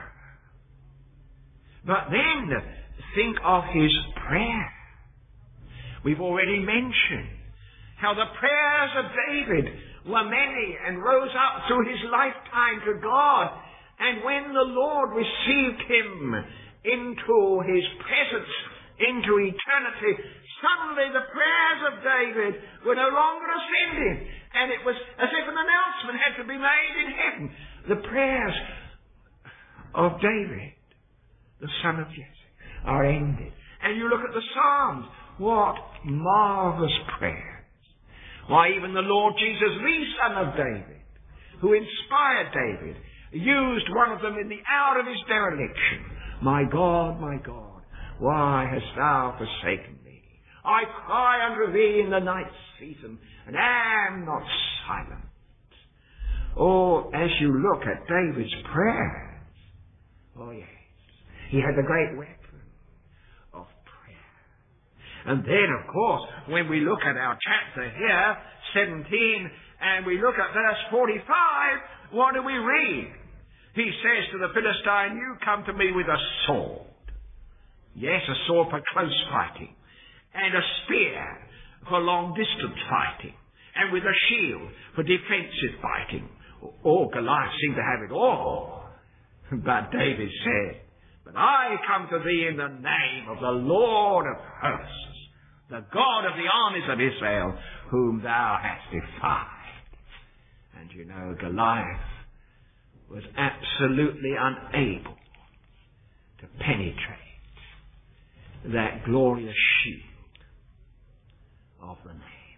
But then, think of his prayer. We've already mentioned how the prayers of David were many and rose up through his lifetime to God. And when the Lord received him into his presence, into eternity, suddenly the prayers of David were no longer ascending. And it was as if an announcement had to be made in heaven. The prayers of David, the son of Jesse, are ended. And you look at the Psalms, what marvelous prayers. Why, even the Lord Jesus, the Son of David, who inspired David, used one of them in the hour of his dereliction. My God, why hast thou forsaken me? I cry unto thee in the night season, and am not silent. Oh, as you look at David's prayers, oh yes, he had the great weapon of prayer. And then, of course, when we look at our chapter here, 17, and we look at verse 45, what do we read? He says to the Philistine, you come to me with a sword. Yes, a sword for close fighting, and a spear for long-distance fighting, and with a shield for defensive fighting. Oh, Goliath seemed to have it all. But David said, but I come to thee in the name of the Lord of hosts, the God of the armies of Israel, whom thou hast defied. And you know, Goliath was absolutely unable to penetrate that glorious shield of the name.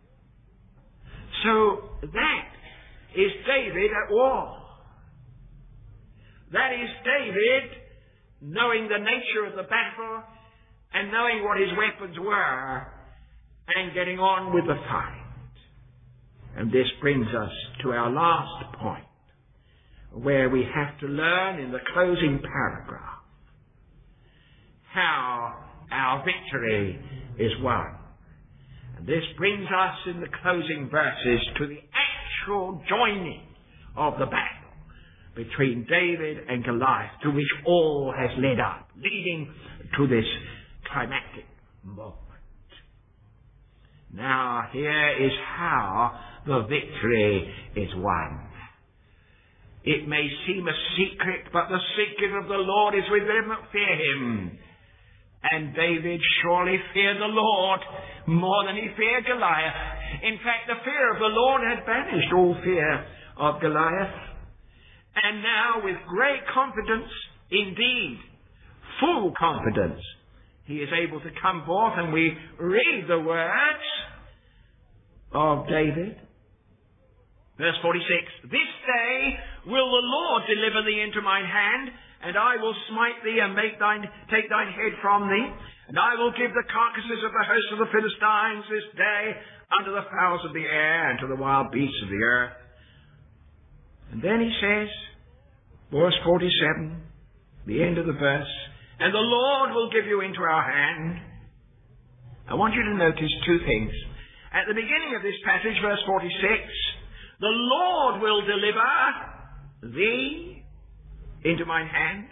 So that is David at war. That is David knowing the nature of the battle and knowing what his weapons were and getting on with the fight. And this brings us to our last point, where we have to learn in the closing paragraph how our victory is won. And this brings us in the closing verses to the actual joining of the battle between David and Goliath, to which all has led up, leading to this climactic moment. Now, here is how the victory is won. It may seem a secret, but the secret of the Lord is with them that fear him. And David surely feared the Lord more than he feared Goliath. In fact, the fear of the Lord had banished all fear of Goliath. And now, with great confidence, indeed, full confidence, he is able to come forth, and we read the words of David. Verse 46, "This day will the Lord deliver thee into mine hand, and I will smite thee and take thine head from thee, and I will give the carcasses of the host of the Philistines this day unto the fowls of the air and to the wild beasts of the earth." And then he says, verse 47, the end of the verse, "And the Lord will give you into our hand." I want you to notice two things. At the beginning of this passage, verse 46, "The Lord will deliver thee into mine hand."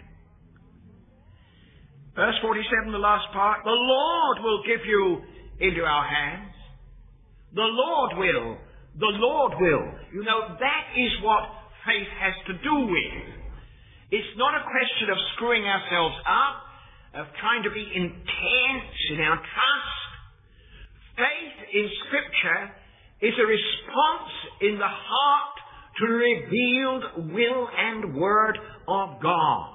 Verse 47, the last part, "The Lord will give you into our hands." The Lord will. The Lord will. You know, that is what faith has to do with. It's not a question of screwing ourselves up, of trying to be intense in our trust. Faith in Scripture is a response in the heart to the revealed will and word of God.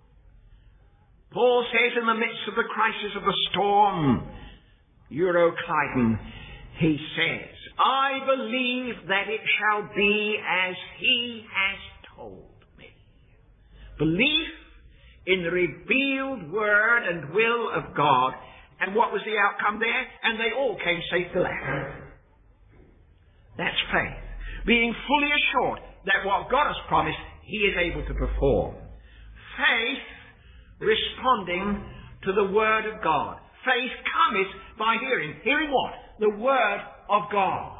Paul says in the midst of the crisis of the storm, Euroclydon, he says, "I believe that it shall be as he has told me." Belief in the revealed word and will of God. And what was the outcome there? "And they all came safe to land." That's faith. Being fully assured that what God has promised, he is able to perform. Faith responding to the word of God. Faith cometh by hearing. Hearing what? The word of God.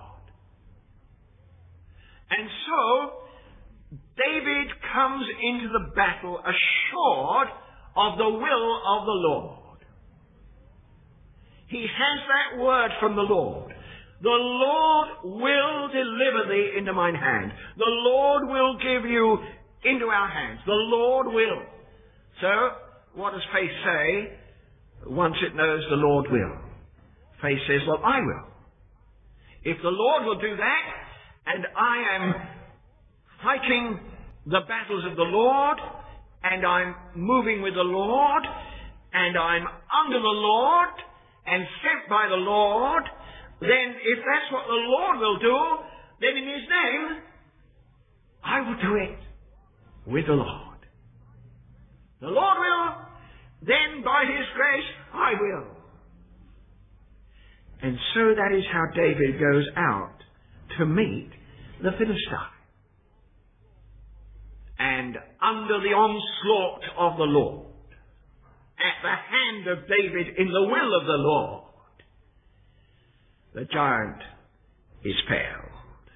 And so, David comes into the battle assured of the will of the Lord. He has that word from the Lord. "The Lord will deliver thee into mine hand. The Lord will give you into our hands." The Lord will. So, what does faith say once it knows the Lord will? Faith says, "Well, I will. If the Lord will do that, and I am fighting the battles of the Lord, and I'm moving with the Lord, and I'm under the Lord, and sent by the Lord, then if that's what the Lord will do, then in his name, I will do it with the Lord. The Lord will, then by his grace, I will." And so that is how David goes out to meet the Philistine. And under the onslaught of the Lord, at the hand of David in the will of the Lord, the giant is felled.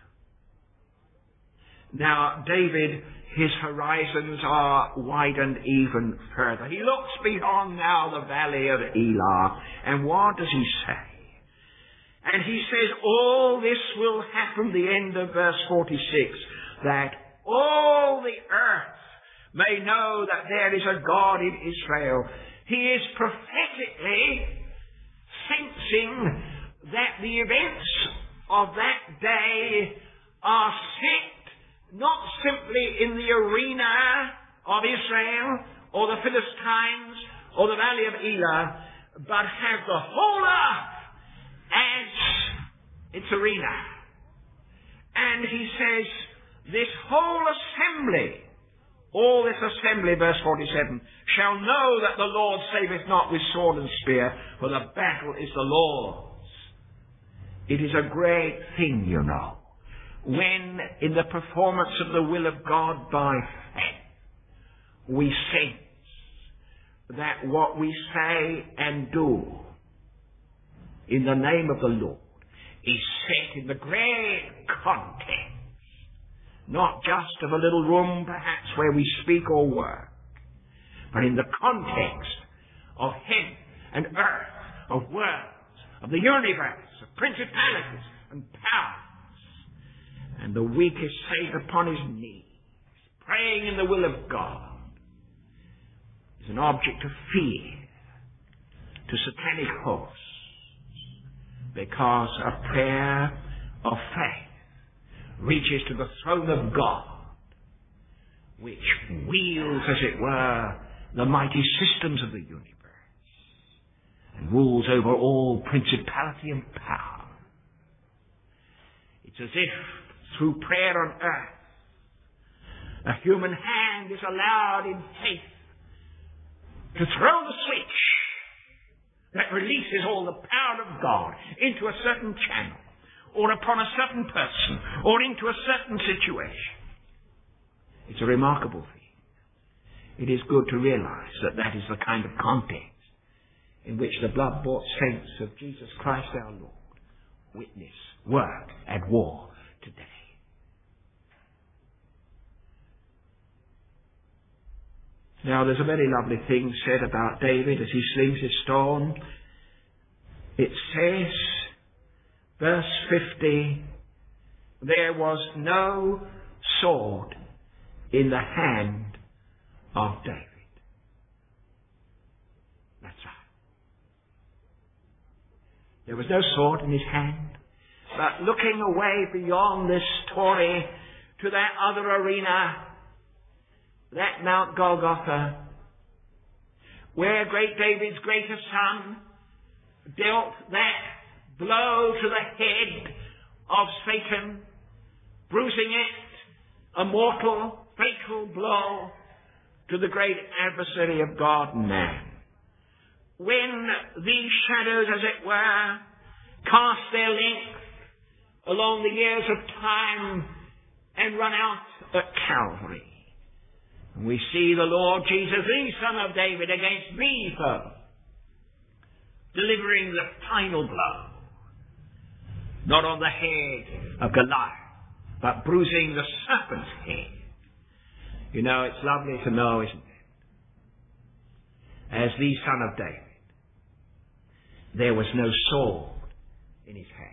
Now, David, his horizons are widened even further. He looks beyond now the valley of Elah, and what does he say? And he says, all this will happen, the end of verse 46, that all the earth may know that there is a God in Israel. He is prophetically sensing that the events of that day are set not simply in the arena of Israel or the Philistines or the valley of Elah, but have the whole earth as its arena. And he says, this whole assembly, all this assembly, verse 47, shall know that the Lord saveth not with sword and spear, for the battle is the Lord's. It is a great thing, you know, when in the performance of the will of God by faith, we sense that what we say and do in the name of the Lord is set in the great context, not just of a little room perhaps where we speak or work, but in the context of heaven and earth, of worlds, of the universe, of principalities and powers. And the weak is safe upon his knees, praying in the will of God, is an object of fear to satanic hosts, because a prayer of faith reaches to the throne of God, which wields, as it were, the mighty systems of the universe, and rules over all principality and power. It's as if through prayer on earth, a human hand is allowed in faith to throw the switch that releases all the power of God into a certain channel, or upon a certain person, or into a certain situation. It's a remarkable thing. It is good to realize that that is the kind of context in which the blood-bought saints of Jesus Christ our Lord witness, work, and war today. Now, there's a very lovely thing said about David as he slings his stone. It says, verse 50, there was no sword in the hand of David. That's right. There was no sword in his hand. But looking away beyond this story to that other arena, that Mount Golgotha, where great David's greater son dealt that blow to the head of Satan, bruising it, a mortal, fatal blow to the great adversary of God and man. When these shadows, as it were, cast their length along the years of time and run out at Calvary, we see the Lord Jesus, the Son of David, against the foe, delivering the final blow, not on the head of Goliath, but bruising the serpent's head. You know, it's lovely to know, isn't it? As the Son of David, there was no sword in his hand.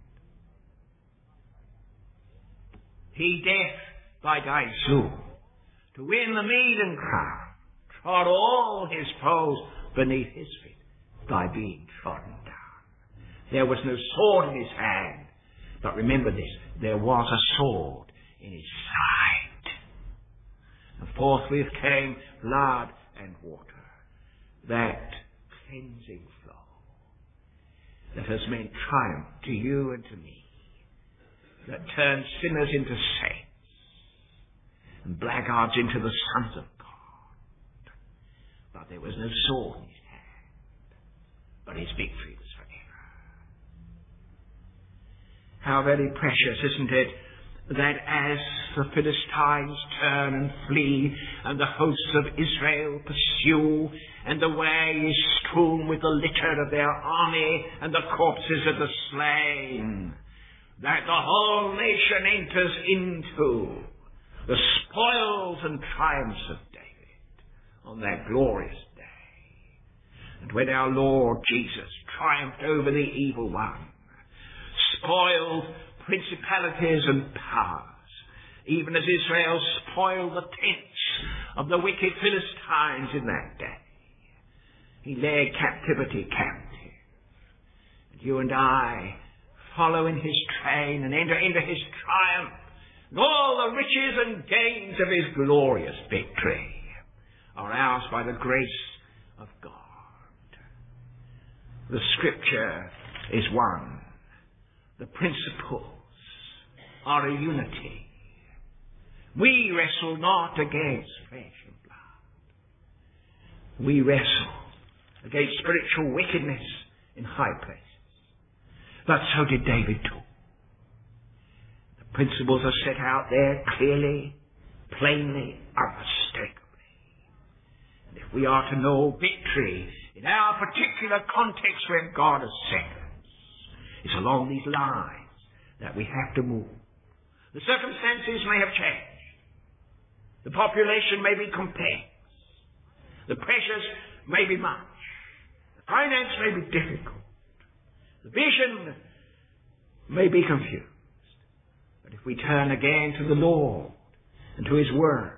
He, death by thy sword, to win the meed and crown, trod all his foes beneath his feet by being trodden down. There was no sword in his hand, but remember this, there was a sword in his side. And forthwith came blood and water, that cleansing flow that has meant triumph to you and to me, that turns sinners into saints and blackguards into the sons of God. But there was no sword in his hand, but his victory was forever. How very precious, isn't it, that as the Philistines turn and flee, and the hosts of Israel pursue, and the way is strewn with the litter of their army and the corpses of the slain, that the whole nation enters into the spoils and triumphs of David on that glorious day. And when our Lord Jesus triumphed over the evil one, spoiled principalities and powers, even as Israel spoiled the tents of the wicked Philistines in that day, he led captivity captive. And you and I follow in his train and enter into his triumph, and all the riches and gains of his glorious victory are ours by the grace of God. The Scripture is one. The principles are a unity. We wrestle not against flesh and blood. We wrestle against spiritual wickedness in high places. But so did David too. The principles are set out there clearly, plainly, unmistakably. And if we are to know victory in our particular context where God has set us, It's along these lines that we have to move. The circumstances may have changed. The population may be complex. The pressures may be much. The finance may be difficult. The vision may be confused. But if we turn again to the Lord and to His Word,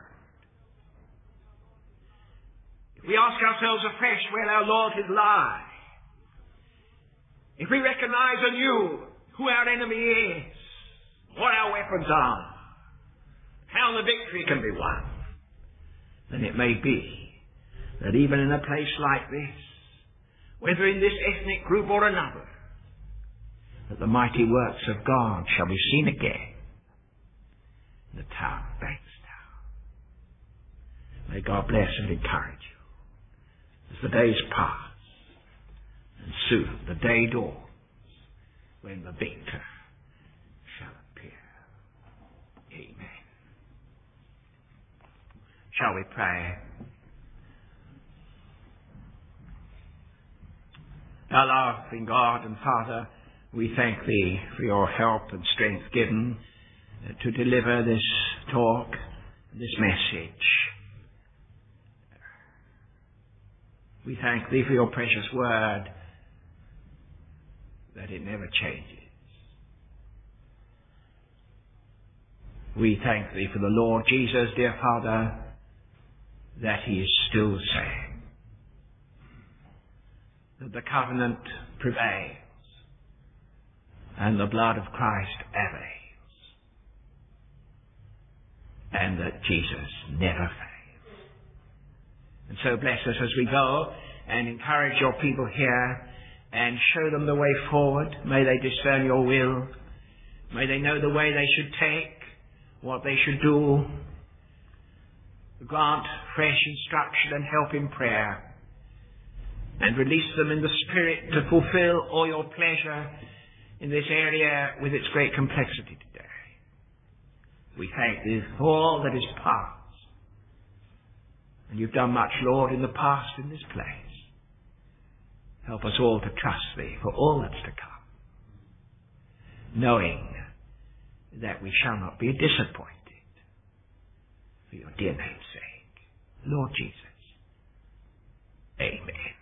if we ask ourselves afresh where our Lord has lied, if we recognize anew who our enemy is, what our weapons are, how the victory can be won, then it may be that even in a place like this, whether in this ethnic group or another, that the mighty works of God shall be seen again in the town of Bankstown. May God bless and encourage you as the days pass, and soon the day dawns when the victor shall appear. Amen. Shall we pray? Our loving God and Father, we thank Thee for your help and strength given to deliver this talk, this message. We thank Thee for your precious word, that it never changes. We thank Thee for the Lord Jesus, dear Father, that He is still the same, that the covenant prevails, and the blood of Christ avails, and that Jesus never fails. And so bless us as we go and encourage your people here and show them the way forward. May they discern your will. May they know the way they should take, what they should do. Grant fresh instruction and help in prayer, and release them in the Spirit to fulfill all your pleasure in this area with its great complexity today. We thank Thee for all that is past. And You've done much, Lord, in the past in this place. Help us all to trust Thee for all that's to come, knowing that we shall not be disappointed for Your dear name's sake. Lord Jesus. Amen.